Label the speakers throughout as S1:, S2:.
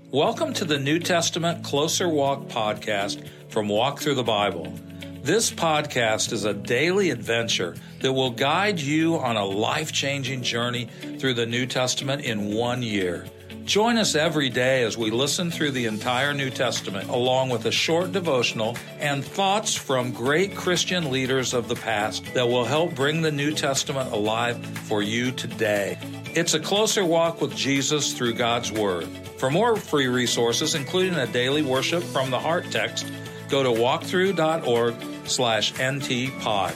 S1: Welcome to the New Testament Closer Walk podcast from Walk Through the Bible. This podcast is a daily adventure that will guide you on a life-changing journey through the New Testament in 1 year. Join us every day as we listen through the entire New Testament, along with a short devotional and thoughts from great Christian leaders of the past that will help bring the New Testament alive for you today. It's a closer walk with Jesus through God's Word. For more free resources, including a daily worship from the Heart text, go to walkthrough.org/ntpod.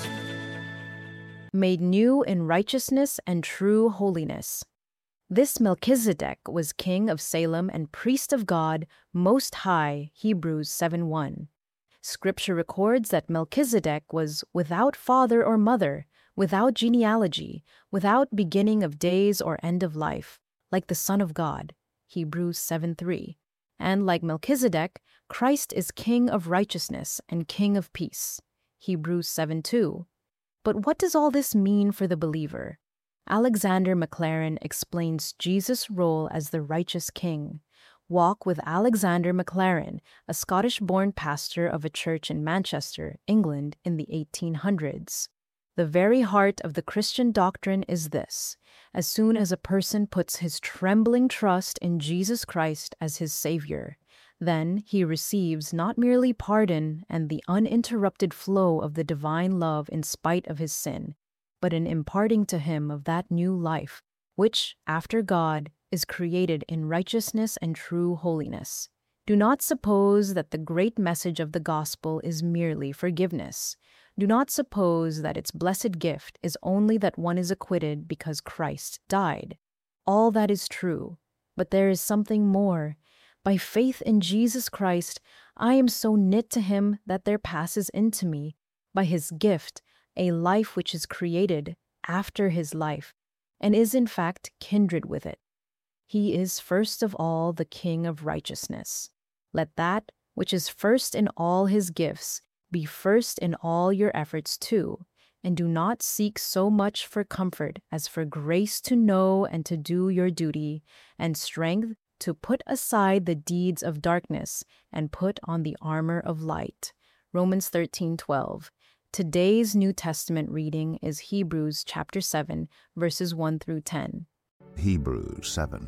S2: Made new in righteousness and true holiness. This Melchizedek was king of Salem and priest of God Most High, Hebrews 7:1. Scripture records that Melchizedek was without father or mother, without genealogy, without beginning of days or end of life, like the Son of God, Hebrews 7:3. And like Melchizedek, Christ is King of righteousness and King of peace, Hebrews 7:2. But what does all this mean for the believer? Alexander Maclaren explains Jesus' role as the righteous king. Walk with Alexander Maclaren, a Scottish-born pastor of a church in Manchester, England, in the 1800s. The very heart of the Christian doctrine is this: as soon as a person puts his trembling trust in Jesus Christ as his Savior, then he receives not merely pardon and the uninterrupted flow of the divine love in spite of his sin, but an imparting to him of that new life, which, after God, is created in righteousness and true holiness. Do not suppose that the great message of the gospel is merely forgiveness. Do not suppose that its blessed gift is only that one is acquitted because Christ died. All that is true, but there is something more. By faith in Jesus Christ, I am so knit to him that there passes into me, by his gift, a life which is created after his life, and is in fact kindred with it. He is first of all the King of righteousness. Let that which is first in all his gifts be first in all your efforts too, and do not seek so much for comfort as for grace to know and to do your duty, and strength to put aside the deeds of darkness and put on the armor of light. Romans 13:12. Today's New Testament reading is Hebrews chapter 7, verses 1 through 10.
S3: Hebrews 7.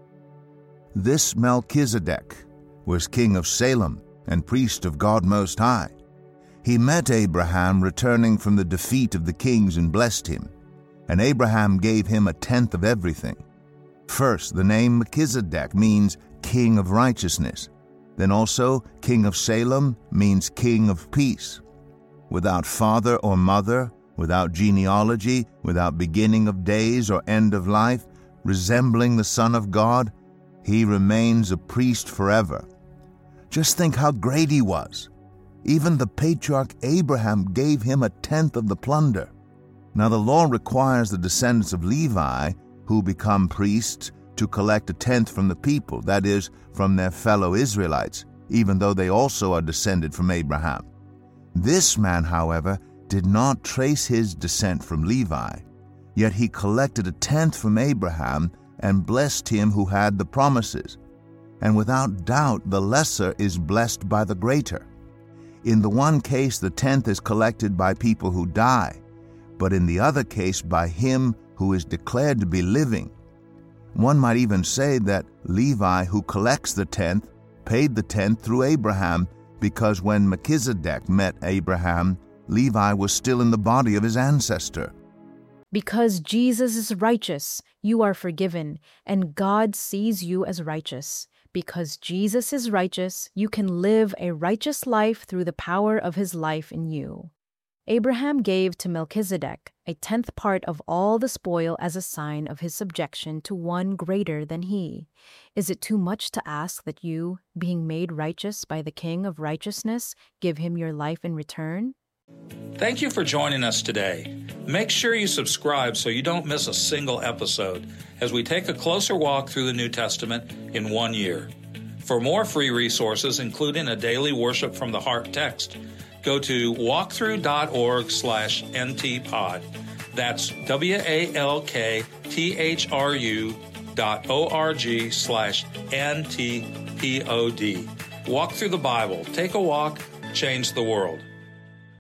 S3: This Melchizedek was king of Salem and priest of God Most High. He met Abraham returning from the defeat of the kings and blessed him, and Abraham gave him a tenth of everything. First, the name Melchizedek means king of righteousness. Then also, king of Salem means king of peace. Without father or mother, without genealogy, without beginning of days or end of life, resembling the Son of God, he remains a priest forever. Just think how great he was. Even the patriarch Abraham gave him a tenth of the plunder. Now the law requires the descendants of Levi, who become priests, to collect a tenth from the people, that is, from their fellow Israelites, even though they also are descended from Abraham. This man, however, did not trace his descent from Levi, yet he collected a tenth from Abraham and blessed him who had the promises. And without doubt the lesser is blessed by the greater. In the one case the tenth is collected by people who die, but in the other case by him who is declared to be living. One might even say that Levi, who collects the tenth, paid the tenth through Abraham, because when Melchizedek met Abraham, Levi was still in the body of his ancestor.
S2: Because Jesus is righteous, you are forgiven, and God sees you as righteous. Because Jesus is righteous, you can live a righteous life through the power of his life in you. Abraham gave to Melchizedek a tenth part of all the spoil as a sign of his subjection to one greater than he. Is it too much to ask that you, being made righteous by the King of righteousness, give him your life in return?
S1: Thank you for joining us today. Make sure you subscribe so you don't miss a single episode as we take a closer walk through the New Testament in 1 year. For more free resources, including a daily worship from the Heart text, go to walkthrough.org/ntpod. That's walkthru.org/ntpod. walk.org/ntpod. Walk through the Bible. Take a walk, change the world.